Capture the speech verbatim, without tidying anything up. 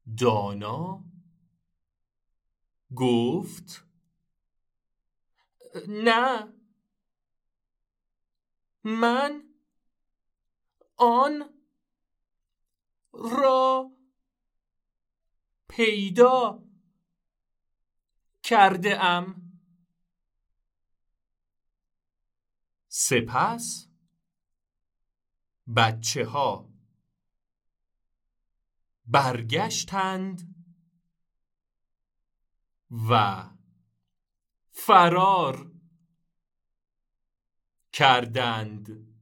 دانا گفت نه، من آن را پیدا کرده ام. سپس بچه ها برگشتند و فرار کردند.